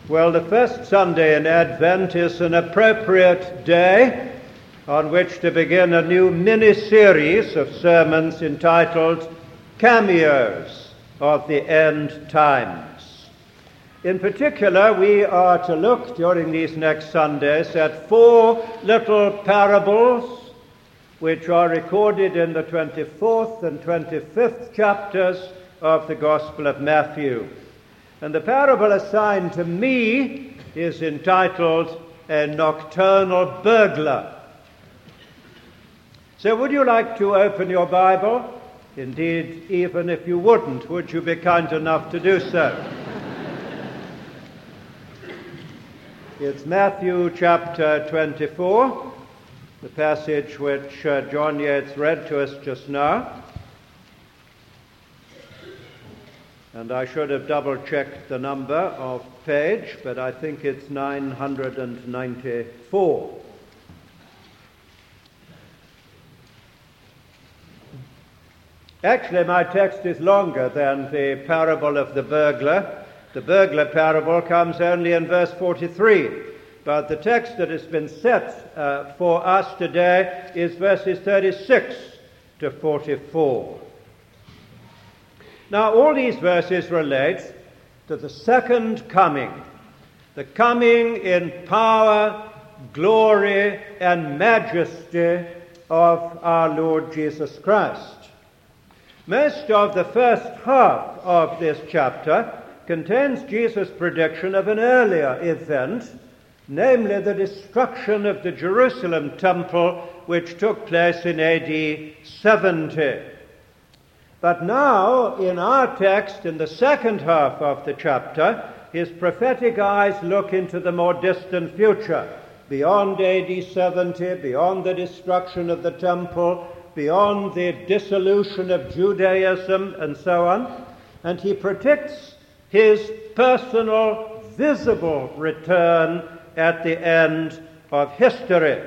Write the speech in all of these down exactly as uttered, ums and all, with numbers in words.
Well, the first Sunday in Advent is an appropriate day on which to begin a new mini-series of sermons entitled Cameos of the End Times. In particular, we are to look during these next Sundays at four little parables which are recorded in the twenty-fourth and twenty-fifth chapters of the Gospel of Matthew. And the parable assigned to me is entitled A Nocturnal Burglar. So would you like to open your Bible? Indeed, even if you wouldn't, would you be kind enough to do so? It's Matthew chapter twenty-four, the passage which uh, John Yates read to us just now. And I should have double-checked the number of page, but I think it's nine hundred ninety-four. Actually, my text is longer than the parable of the burglar. The burglar parable comes only in verse forty-three, but the text that has been set uh, for us today is verses thirty-six to forty-four. Now, all these verses relate to the second coming, the coming in power, glory, and majesty of our Lord Jesus Christ. Most of the first half of this chapter contains Jesus' prediction of an earlier event, namely the destruction of the Jerusalem temple, which took place in A D seventy. But now, in our text, in the second half of the chapter, his prophetic eyes look into the more distant future, beyond A D seventy, beyond the destruction of the temple, beyond the dissolution of Judaism, and so on, and he predicts his personal, visible return at the end of history.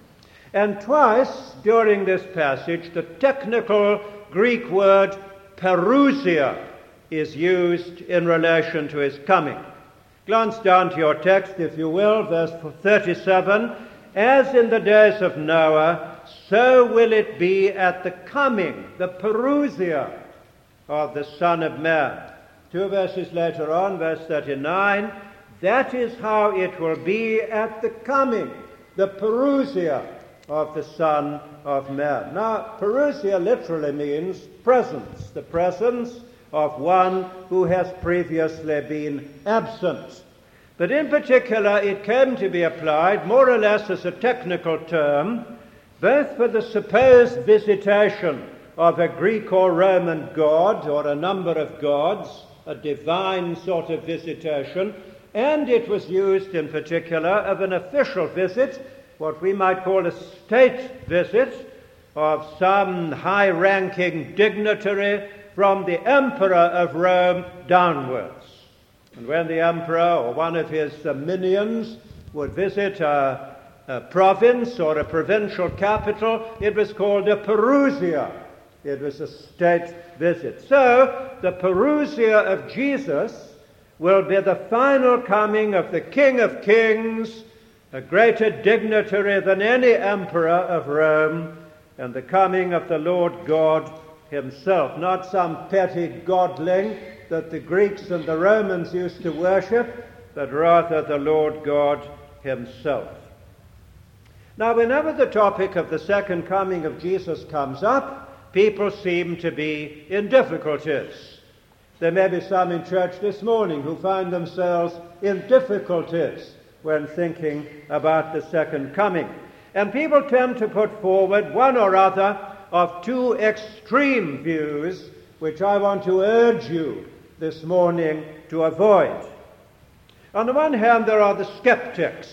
And twice during this passage, the technical Greek word parousia is used in relation to his coming. Glance down to your text, if you will, verse thirty-seven. As in the days of Noah, so will it be at the coming, the parousia of the Son of Man. Two verses later on, verse thirty-nine, that is how it will be at the coming, the parousia of the Son of Man. Now, parousia literally means presence, the presence of one who has previously been absent. But in particular, it came to be applied more or less as a technical term, both for the supposed visitation of a Greek or Roman god or a number of gods, a divine sort of visitation, and it was used in particular of an official visit, what we might call a state visit of some high-ranking dignitary from the emperor of Rome downwards. And when the emperor or one of his uh, minions would visit a, a province or a provincial capital, it was called a parousia. It was a state visit. So, the parousia of Jesus will be the final coming of the King of Kings, a greater dignitary than any emperor of Rome, and the coming of the Lord God himself, not some petty godling that the Greeks and the Romans used to worship, but rather the Lord God himself. Now, whenever the topic of the second coming of Jesus comes up, people seem to be in difficulties. There may be some in church this morning who find themselves in difficulties when thinking about the second coming. And people tend to put forward one or other of two extreme views, which I want to urge you this morning to avoid. On the one hand, there are the skeptics,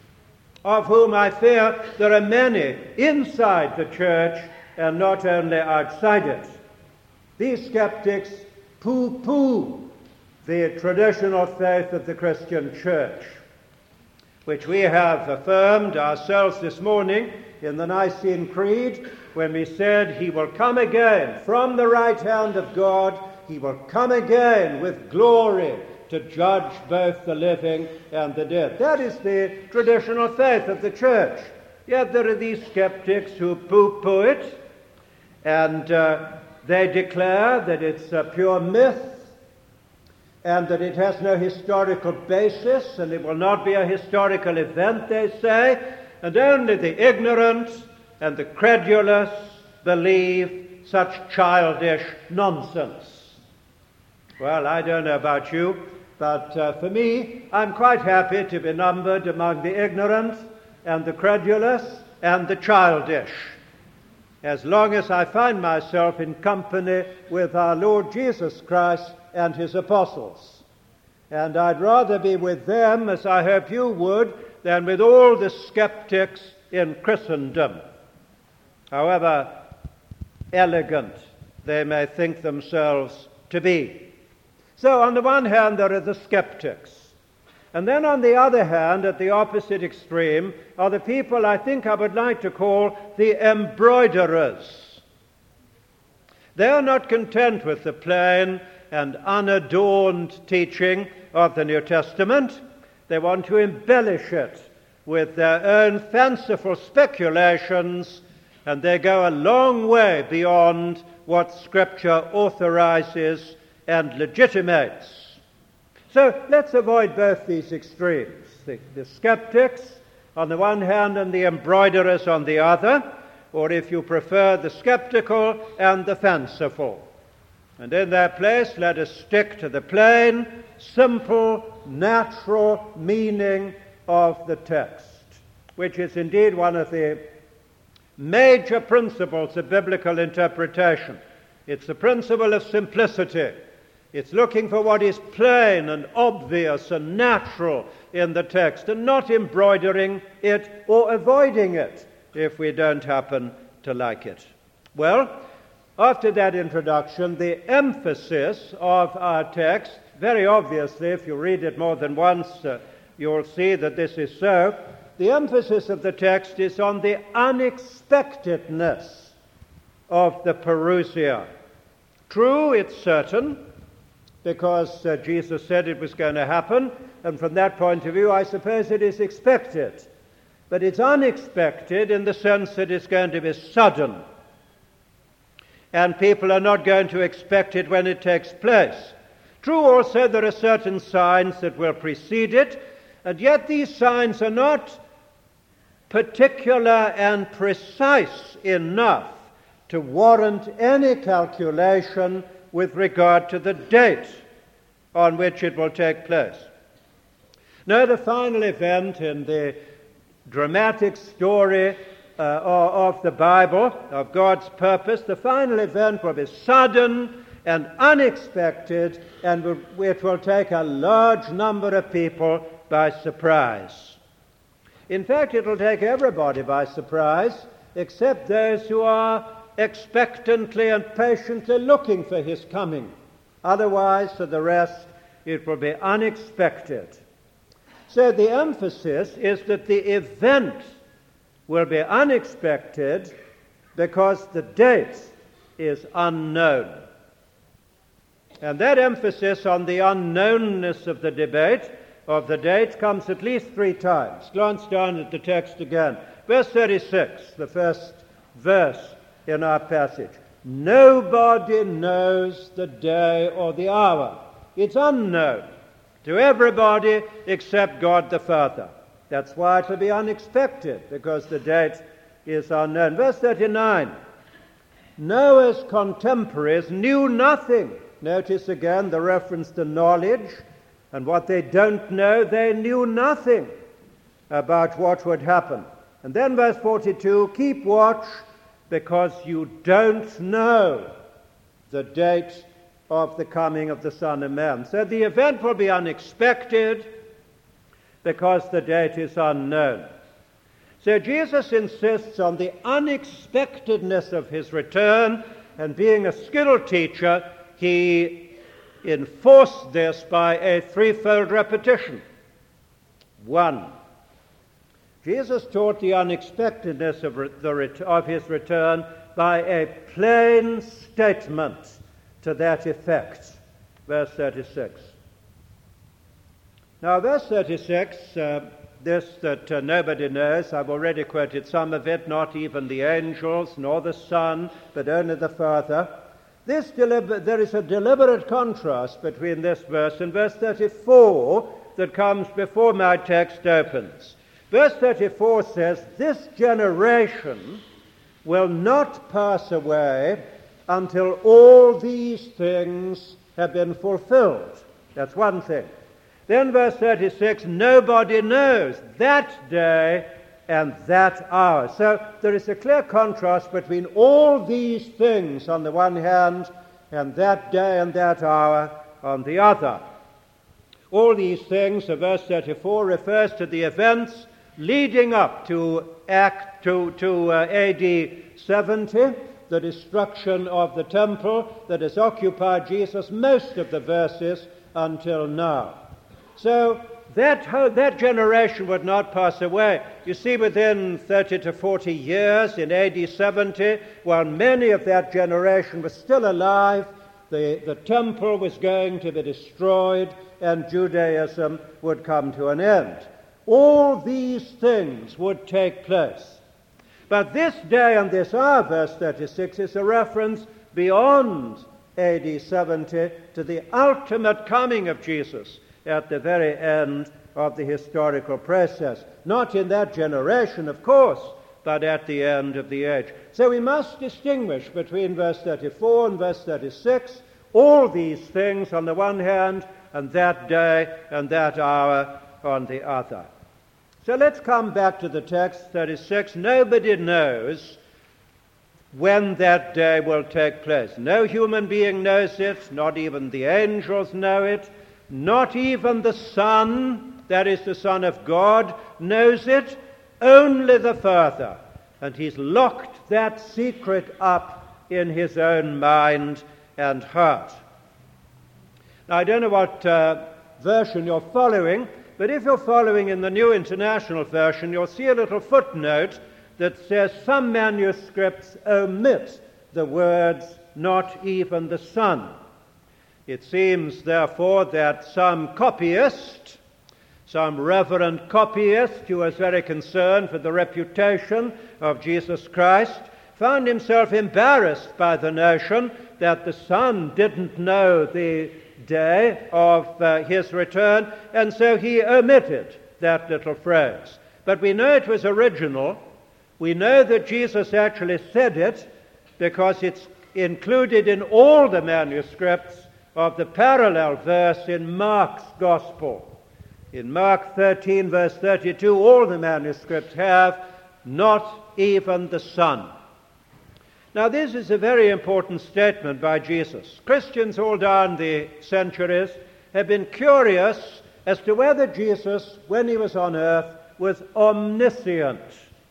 of whom I fear there are many inside the church and not only outside it. These skeptics pooh-pooh the traditional faith of the Christian church, which we have affirmed ourselves this morning in the Nicene Creed when we said, he will come again from the right hand of God, he will come again with glory to judge both the living and the dead. That is the traditional faith of the church. Yet there are these skeptics who pooh-pooh it, and uh, they declare that it's a pure myth, and that it has no historical basis, and it will not be a historical event, they say, and only the ignorant and the credulous believe such childish nonsense. Well, I don't know about you, but uh, for me, I'm quite happy to be numbered among the ignorant and the credulous and the childish, as long as I find myself in company with our Lord Jesus Christ and his apostles. And I'd rather be with them, as I hope you would, than with all the skeptics in Christendom, however elegant they may think themselves to be. So on the one hand there are the skeptics, and then on the other hand, at the opposite extreme, are the people I think I would like to call the embroiderers. They are not content with the plain and unadorned teaching of the New Testament. They want to embellish it with their own fanciful speculations, and they go a long way beyond what Scripture authorizes and legitimates. So let's avoid both these extremes, the, the skeptics on the one hand and the embroiderers on the other, or if you prefer, the skeptical and the fanciful. And in their place, let us stick to the plain, simple, natural meaning of the text, which is indeed one of the major principles of biblical interpretation. It's the principle of simplicity. It's looking for what is plain and obvious and natural in the text, and not embroidering it or avoiding it if we don't happen to like it. Well, after that introduction, the emphasis of our text, very obviously, if you read it more than once, uh, you'll see that this is so. The emphasis of the text is on the unexpectedness of the parousia. True, it's certain, because uh, Jesus said it was going to happen, and from that point of view, I suppose it is expected. But it's unexpected in the sense that it's going to be sudden, and people are not going to expect it when it takes place. True also, there are certain signs that will precede it, and yet these signs are not particular and precise enough to warrant any calculation with regard to the date on which it will take place. Now, the final event in the dramatic story uh, of the Bible, of God's purpose, the final event will be sudden and unexpected, and it will take a large number of people by surprise. In fact, it will take everybody by surprise, except those who are expectantly and patiently looking for his coming. Otherwise, for the rest, it will be unexpected. So the emphasis is that the event will be unexpected because the date is unknown. And that emphasis on the unknownness of the debate, of the date, comes at least three times. Glance down at the text again. Verse thirty-six, the first verse in our passage. Nobody knows the day or the hour. It's unknown to everybody except God the Father. That's why it will be unexpected, because the date is unknown. Verse thirty-nine. Noah's contemporaries knew nothing. Notice again the reference to knowledge, and what they don't know, they knew nothing about what would happen. And then verse forty-two, keep watch, because you don't know the date of the coming of the Son of Man. So the event will be unexpected because the date is unknown. So Jesus insists on the unexpectedness of his return, and being a skilled teacher, he enforced this by a threefold repetition. One, Jesus taught the unexpectedness of, re- the ret- of his return by a plain statement to that effect. Verse thirty-six. Now, verse thirty-six, uh, this that uh, nobody knows, I've already quoted some of it, not even the angels, nor the Son, but only the Father. This deliber- there is a deliberate contrast between this verse and verse thirty-four that comes before my text opens. Verse thirty-four says, "This generation will not pass away until all these things have been fulfilled." That's one thing. Then verse thirty-six, "Nobody knows that day and that hour." So there is a clear contrast between all these things on the one hand and that day and that hour on the other. All these things, so verse thirty-four refers to the events leading up to Act to, to uh, A D seventy, the destruction of the temple that has occupied Jesus most of the verses until now. So that whole, that generation would not pass away. You see, within thirty to forty years, in A D seventy, while many of that generation was still alive, the, the temple was going to be destroyed and Judaism would come to an end. All these things would take place. But this day and this hour, verse thirty-six, is a reference beyond A D seventy to the ultimate coming of Jesus at the very end of the historical process. Not in that generation, of course, but at the end of the age. So we must distinguish between verse thirty-four and verse thirty-six, all these things on the one hand, and that day and that hour on the other. So let's come back to the text, thirty-six. Nobody knows when that day will take place. No human being knows it, not even the angels know it, not even the Son, that is the Son of God, knows it, only the Father. And he's locked that secret up in his own mind and heart. Now, I don't know what uh, version you're following, but if you're following in the New International Version, you'll see a little footnote that says some manuscripts omit the words, "not even the Son." It seems, therefore, that some copyist, some reverend copyist who was very concerned for the reputation of Jesus Christ, found himself embarrassed by the notion that the Son didn't know the day of uh, his return, and so he omitted that little phrase. But we know it was original. We know that Jesus actually said it because it's included in all the manuscripts of the parallel verse in Mark's Gospel. In Mark thirteen, verse thirty-two, all the manuscripts have "not even the Son." Now, this is a very important statement by Jesus. Christians all down the centuries have been curious as to whether Jesus, when he was on earth, was omniscient.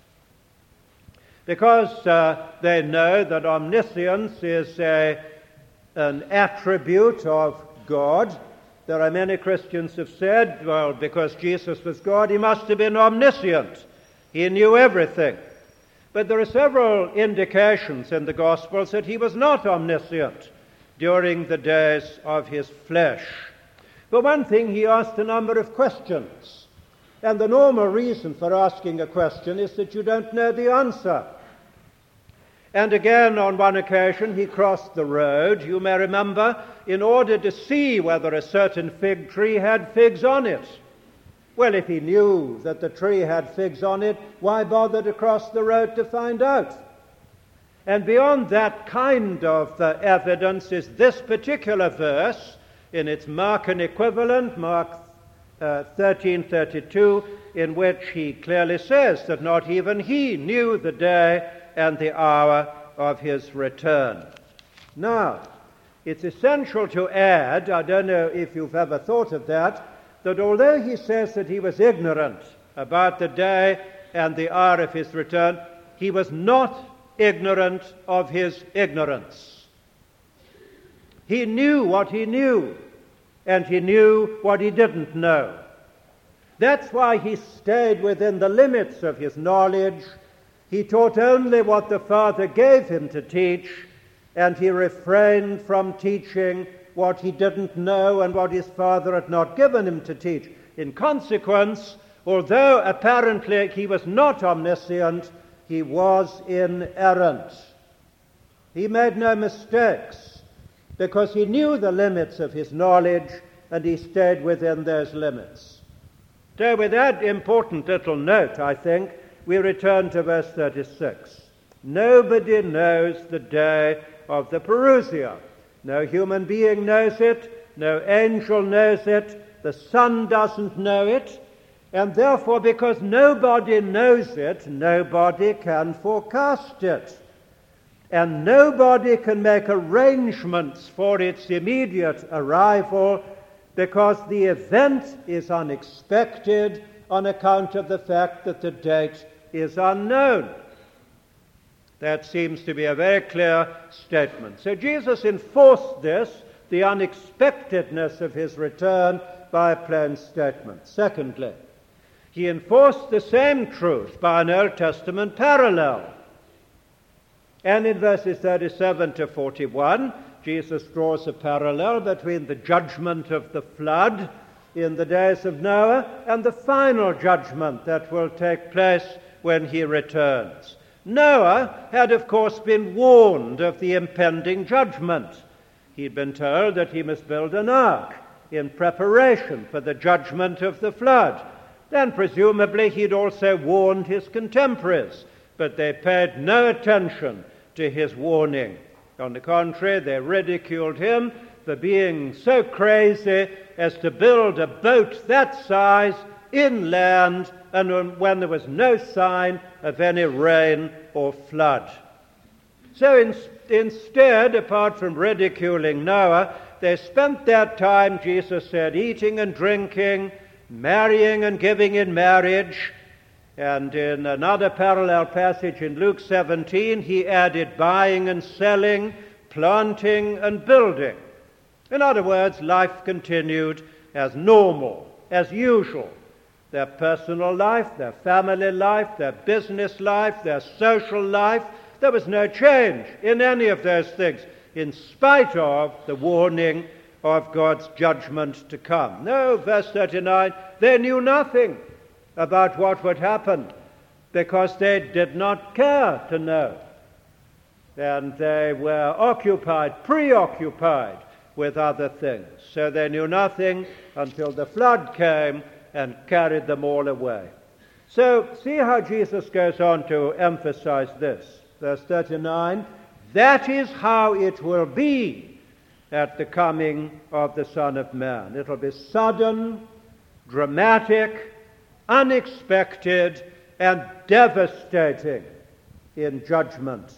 Because uh, they know that omniscience is a an attribute of God. There are many Christians who have said, well, because Jesus was God, he must have been omniscient. He knew everything. But there are several indications in the Gospels that he was not omniscient during the days of his flesh. For one thing, he asked a number of questions. And the normal reason for asking a question is that you don't know the answer. And again, on one occasion, he crossed the road, you may remember, in order to see whether a certain fig tree had figs on it. Well, if he knew that the tree had figs on it, why bother to cross the road to find out? And beyond that kind of uh, evidence is this particular verse in its Markan equivalent, Mark uh, thirteen thirty-two, in which he clearly says that not even he knew the day and the hour of his return. Now, it's essential to add, I don't know if you've ever thought of that, that although he says that he was ignorant about the day and the hour of his return, he was not ignorant of his ignorance. He knew what he knew, and he knew what he didn't know. That's why he stayed within the limits of his knowledge. He taught only what the Father gave him to teach, and he refrained from teaching what he didn't know and what his Father had not given him to teach. In consequence, although apparently he was not omniscient, he was inerrant. He made no mistakes because he knew the limits of his knowledge and he stayed within those limits. So with that important little note, I think, we return to verse thirty-six. Nobody knows the day of the parousia. No human being knows it. No angel knows it. The Son doesn't know it. And therefore, because nobody knows it, nobody can forecast it. And nobody can make arrangements for its immediate arrival because the event is unexpected on account of the fact that the date is unknown. That seems to be a very clear statement. So Jesus enforced this, the unexpectedness of his return, by a plain statement. Secondly, he enforced the same truth by an Old Testament parallel. And in verses thirty-seven to forty-one, Jesus draws a parallel between the judgment of the flood in the days of Noah and the final judgment that will take place when he returns. Noah had, of course, been warned of the impending judgment. He'd been told that he must build an ark in preparation for the judgment of the flood. Then presumably he'd also warned his contemporaries, but they paid no attention to his warning. On the contrary, they ridiculed him for being so crazy as to build a boat that size inland and when there was no sign of any rain or flood. So in, instead, apart from ridiculing Noah, they spent their time, Jesus said, eating and drinking, marrying and giving in marriage. And in another parallel passage in Luke seventeen, he added buying and selling, planting and building. In other words, life continued as normal, as usual. Their personal life, their family life, their business life, their social life, there was no change in any of those things, in spite of the warning of God's judgment to come. No, verse thirty-nine, they knew nothing about what would happen because they did not care to know. And they were occupied, preoccupied with other things. So they knew nothing until the flood came and carried them all away. So see how Jesus goes on to emphasize this. Verse thirty-nine, that is how it will be at the coming of the Son of Man. It will be sudden, dramatic, unexpected, and devastating in judgment.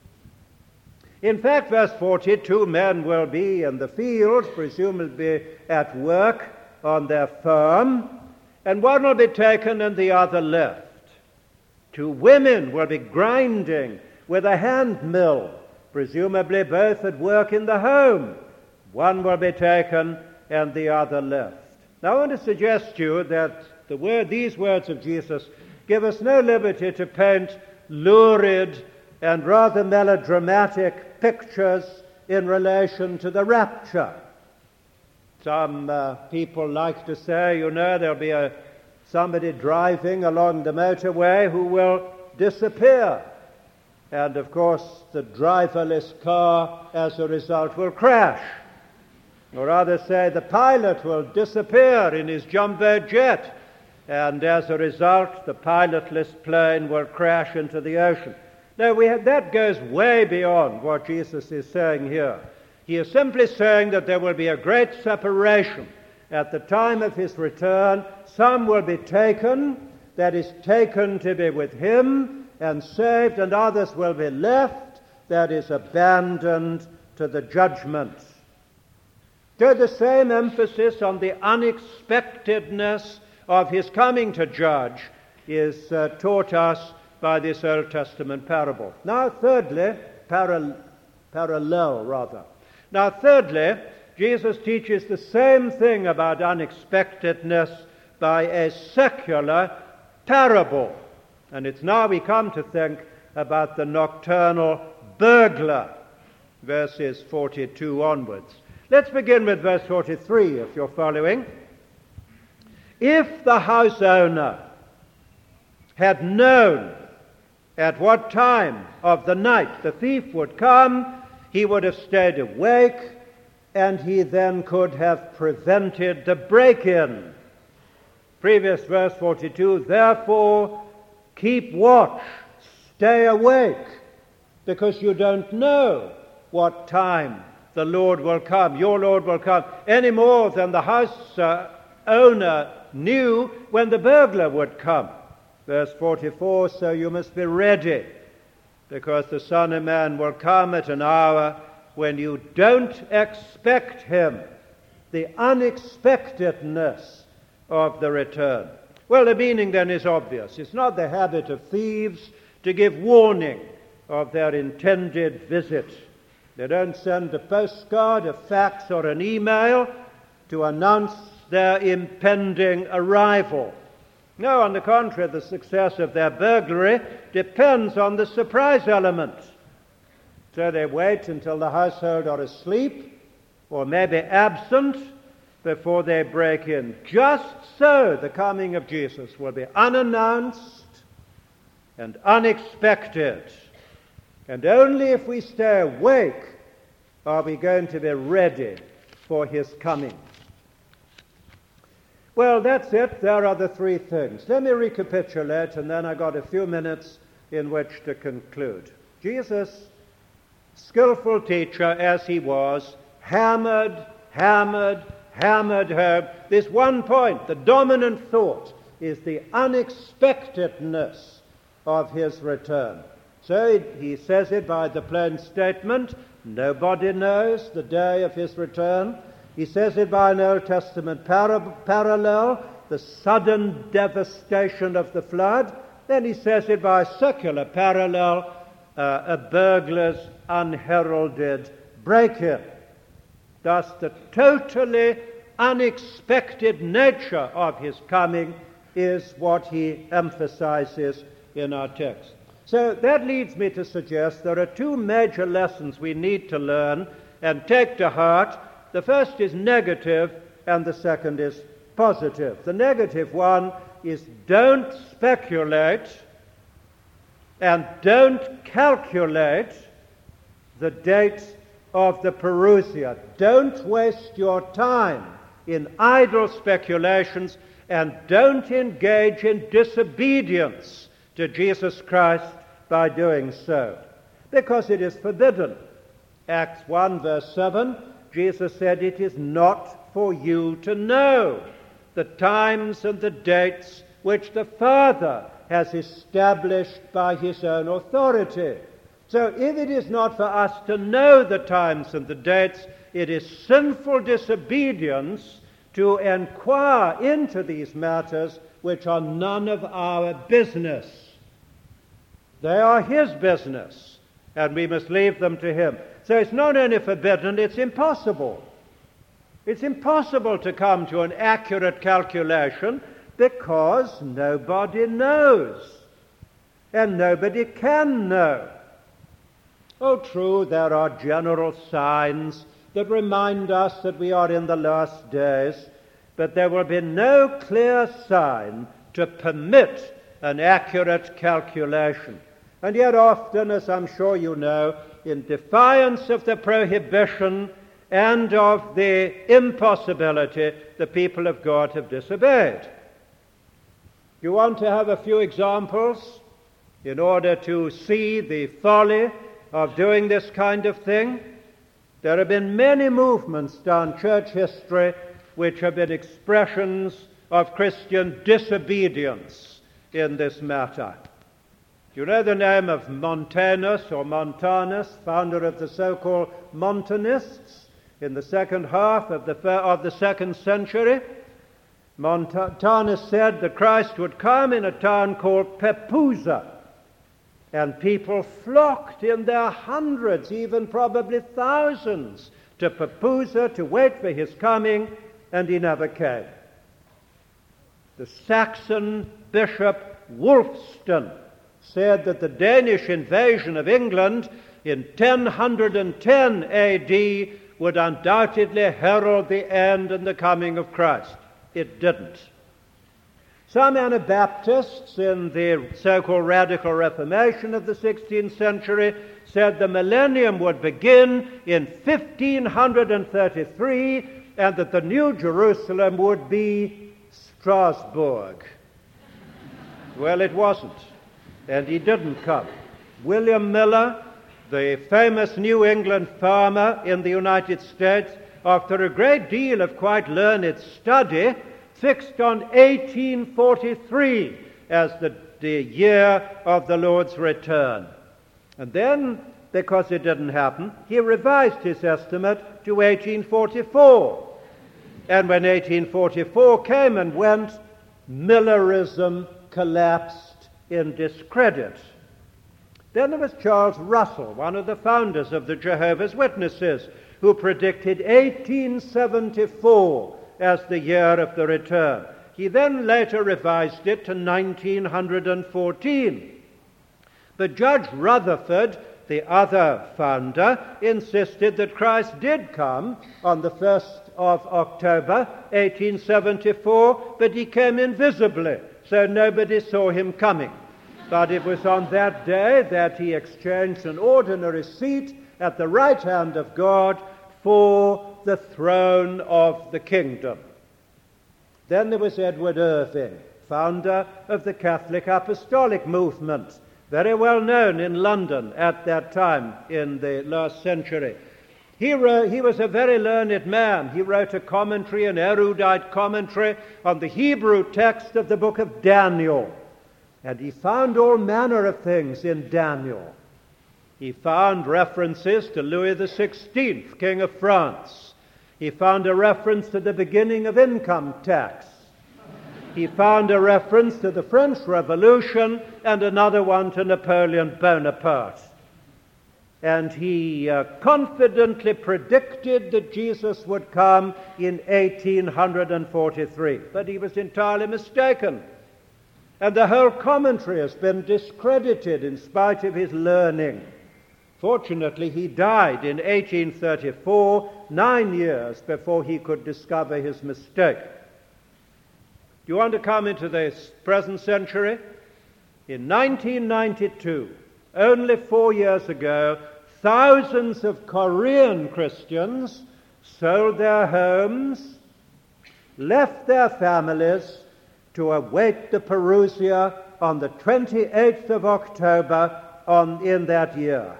In fact, verse forty, two men will be in the field, presumably at work on their farm, and one will be taken and the other left. Two women will be grinding with a hand mill, presumably both at work in the home. One will be taken and the other left. Now I want to suggest to you that the word, these words of Jesus give us no liberty to paint lurid and rather melodramatic pictures in relation to the rapture. Some uh, people like to say, you know, there'll be a, somebody driving along the motorway who will disappear. And, of course, the driverless car, as a result, will crash. Or rather say the pilot will disappear in his jumbo jet. And, as a result, the pilotless plane will crash into the ocean. Now, we have, that goes way beyond what Jesus is saying here. He is simply saying that there will be a great separation. At the time of his return, some will be taken, that is, taken to be with him and saved, and others will be left, that is, abandoned to the judgment. So the same emphasis on the unexpectedness of his coming to judge is uh, taught us by this Old Testament parable. Now, thirdly, paral- parallel rather. Now, thirdly, Jesus teaches the same thing about unexpectedness by a secular parable. And it's now we come to think about the nocturnal burglar, verses forty-two onwards. Let's begin with verse forty-three, if you're following. If the house owner had known at what time of the night the thief would come, he would have stayed awake, and he then could have prevented the break-in. Previous verse forty-two, therefore keep watch, stay awake, because you don't know what time the Lord will come, your Lord will come, any more than the house uh, owner knew when the burglar would come. Verse forty-four, so you must be ready, because the Son of Man will come at an hour when you don't expect him, the unexpectedness of the return. Well, the meaning then is obvious. It's not the habit of thieves to give warning of their intended visit. They don't send a postcard, a fax, or an email to announce their impending arrival. No, on the contrary, the success of their burglary depends on the surprise element. So they wait until the household are asleep or maybe absent before they break in. Just so the coming of Jesus will be unannounced and unexpected. And only if we stay awake are we going to be ready for his coming. Well, that's it. There are the three things. Let me recapitulate, and then I've got a few minutes in which to conclude. Jesus, skillful teacher as he was, hammered, hammered, hammered home this one point. The dominant thought is the unexpectedness of his return. So he says it by the plain statement, nobody knows the day of his return. He says it by an Old Testament para- parallel, the sudden devastation of the flood. Then he says it by a secular parallel, uh, a burglar's unheralded break-in. Thus, the totally unexpected nature of his coming is what he emphasizes in our text. So that leads me to suggest there are two major lessons we need to learn and take to heart. The first is negative, and the second is positive. The negative one is don't speculate and don't calculate the date of the parousia. Don't waste your time in idle speculations, and don't engage in disobedience to Jesus Christ by doing so, because it is forbidden. Acts one, verse seven, Jesus said, it is not for you to know the times and the dates which the Father has established by his own authority. So if it is not for us to know the times and the dates, it is sinful disobedience to inquire into these matters which are none of our business. They are his business, and we must leave them to him. So it's not only forbidden, it's impossible. It's impossible to come to an accurate calculation because nobody knows, and nobody can know. Oh, true, there are general signs that remind us that we are in the last days, but there will be no clear sign to permit an accurate calculation. And yet often, as I'm sure you know, in defiance of the prohibition and of the impossibility, the people of God have disobeyed. You want to have a few examples in order to see the folly of doing this kind of thing? There have been many movements down church history which have been expressions of Christian disobedience in this matter. You know the name of Montanus or Montanus, founder of the so-called Montanists in the second half of the, of the second century? Montanus said that Christ would come in a town called Pepusa, and people flocked in their hundreds, even probably thousands, to Pepusa to wait for his coming, and he never came. The Saxon bishop Wulfstan said that the Danish invasion of England in ten ten A D would undoubtedly herald the end and the coming of Christ. It didn't. Some Anabaptists in the so-called Radical Reformation of the sixteenth century said the millennium would begin in fifteen thirty-three and that the New Jerusalem would be Strasbourg. Well, it wasn't, and he didn't come. William Miller, the famous New England farmer in the United States, after a great deal of quite learned study, fixed on eighteen forty-three as the, the year of the Lord's return. And then, because it didn't happen, he revised his estimate to eighteen forty-four. And when eighteen forty-four came and went, Millerism collapsed in discredit. Then there was Charles Russell, one of the founders of the Jehovah's Witnesses, who predicted eighteen seventy-four as the year of the return. He then later revised it to nineteen fourteen. But Judge Rutherford, the other founder, insisted that Christ did come on the first of October, eighteen seventy-four, but he came invisibly, so nobody saw him coming. But it was on that day that he exchanged an ordinary seat at the right hand of God for the throne of the kingdom. Then there was Edward Irving, founder of the Catholic Apostolic movement, very well known in London at that time in the last century. He, wrote, he was a very learned man. He wrote a commentary, an erudite commentary on the Hebrew text of the book of Daniel. And he found all manner of things in Daniel. He found references to Louis the sixteenth, King of France. He found a reference to the beginning of income tax. He found a reference to the French Revolution and another one to Napoleon Bonaparte. And he uh, confidently predicted that Jesus would come in eighteen forty-three. But he was entirely mistaken. And the whole commentary has been discredited in spite of his learning. Fortunately, he died in eighteen thirty-four, nine years before he could discover his mistake. Do you want to come into this present century? In nineteen ninety-two, only four years ago, thousands of Korean Christians sold their homes, left their families to await the Parousia on the twenty-eighth of October on, in that year.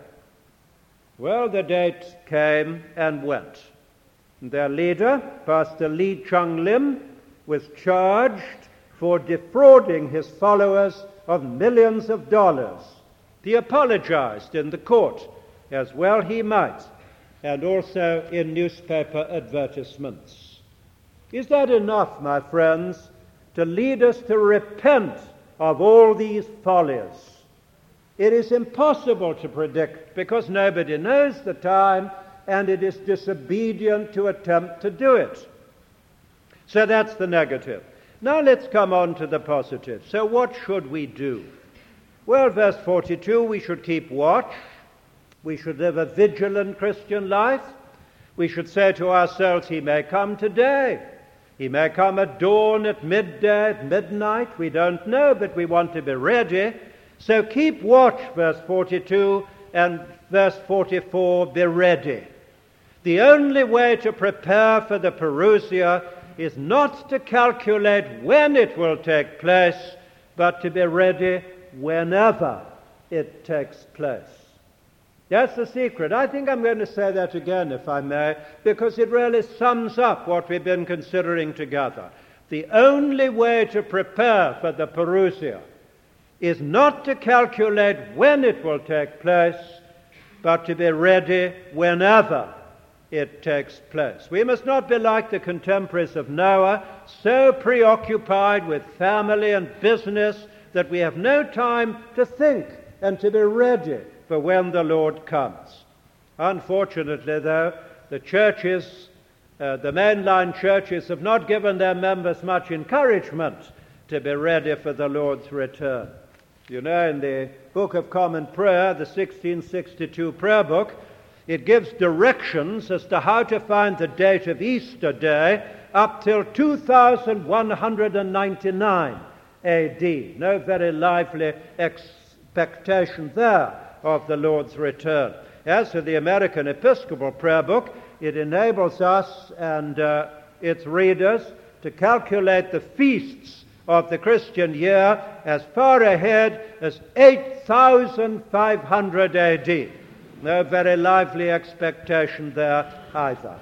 Well, the date came and went. Their leader, Pastor Lee Chung Lim, was charged for defrauding his followers of millions of dollars. He apologized in the court, as well he might, and also in newspaper advertisements. Is that enough, my friends, to lead us to repent of all these follies? It is impossible to predict because nobody knows the time, and it is disobedient to attempt to do it. So that's the negative. Now let's come on to the positive. So what should we do? Well, verse forty-two, we should keep watch. We should live a vigilant Christian life. We should say to ourselves, he may come today. He may come at dawn, at midday, at midnight. We don't know, but we want to be ready. So keep watch, verse forty-two, and verse forty-four, be ready. The only way to prepare for the Parousia is not to calculate when it will take place, but to be ready whenever it takes place. That's the secret. I think I'm going to say that again, if I may, because it really sums up what we've been considering together. The only way to prepare for the Parousia is not to calculate when it will take place, but to be ready whenever it takes place. We must not be like the contemporaries of Noah, so preoccupied with family and business that we have no time to think and to be ready for when the Lord comes. Unfortunately, though, the churches, uh, the mainline churches, have not given their members much encouragement to be ready for the Lord's return. You know, in the Book of Common Prayer, the sixteen sixty-two prayer book, it gives directions as to how to find the date of Easter Day up till two thousand one hundred ninety-nine. A D. No very lively expectation there of the Lord's return. As to the American Episcopal Prayer Book, it enables us and uh, its readers to calculate the feasts of the Christian year as far ahead as eight thousand five hundred A D. No very lively expectation there either.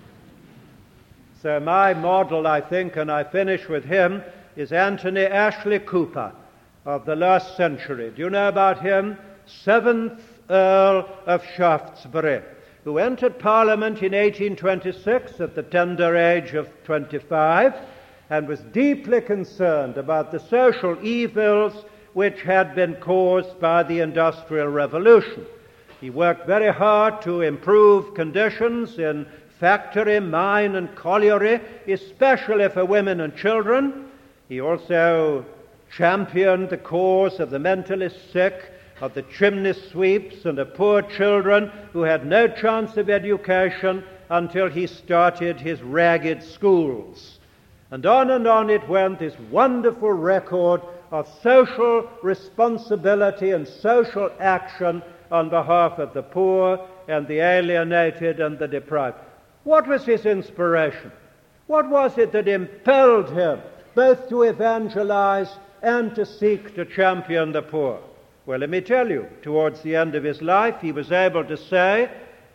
So my model, I think, and I finish with him, is Anthony Ashley Cooper of the last century. Do you know about him? Seventh Earl of Shaftesbury, who entered Parliament in eighteen twenty-six at the tender age of twenty-five, and was deeply concerned about the social evils which had been caused by the Industrial Revolution. He worked very hard to improve conditions in factory, mine, and colliery, especially for women and children. He also championed the cause of the mentally sick, of the chimney sweeps, and of poor children who had no chance of education until he started his ragged schools. And on and on it went, this wonderful record of social responsibility and social action on behalf of the poor and the alienated and the deprived. What was his inspiration? What was it that impelled him both to evangelize and to seek to champion the poor? Well, let me tell you, towards the end of his life, he was able to say,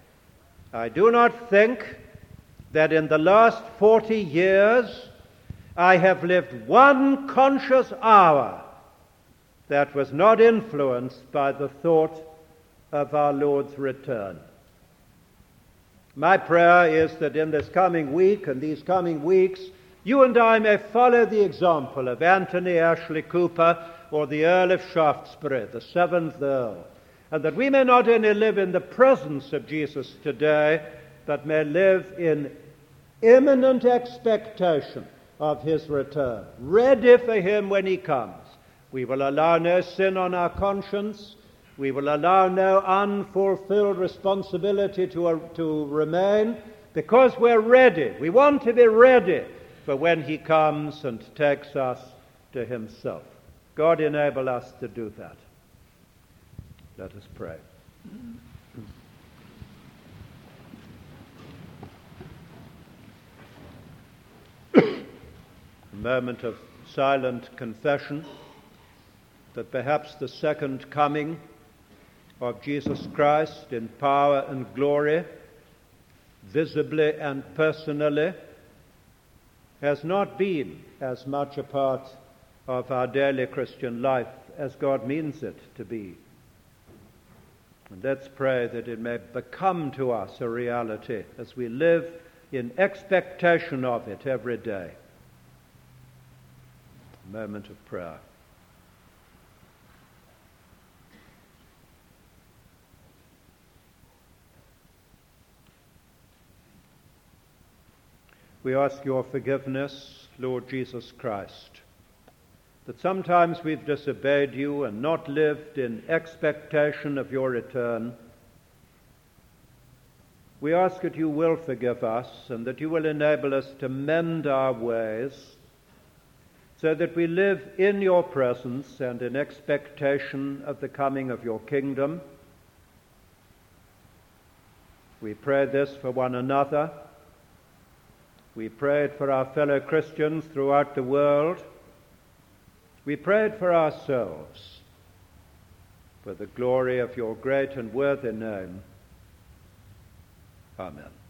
I do not think that in the last forty years I have lived one conscious hour that was not influenced by the thought of our Lord's return. My prayer is that in this coming week and these coming weeks, you and I may follow the example of Anthony Ashley Cooper or the Earl of Shaftesbury, the seventh Earl, and that we may not only live in the presence of Jesus today, but may live in imminent expectation of his return, ready for him when he comes. We will allow no sin on our conscience. We will allow no unfulfilled responsibility to, uh, to remain, because we're ready. We want to be ready for when he comes and takes us to himself. God enable us to do that. Let us pray. A moment of silent confession that perhaps the second coming of Jesus Christ in power and glory, visibly and personally, has not been as much a part of our daily Christian life as God means it to be. And let's pray that it may become to us a reality as we live in expectation of it every day. A moment of prayer. We ask your forgiveness, Lord Jesus Christ, that sometimes we've disobeyed you and not lived in expectation of your return. We ask that you will forgive us and that you will enable us to mend our ways so that we live in your presence and in expectation of the coming of your kingdom. We pray this for one another. We pray it for our fellow Christians throughout the world. We pray it for ourselves, for the glory of your great and worthy name. Amen.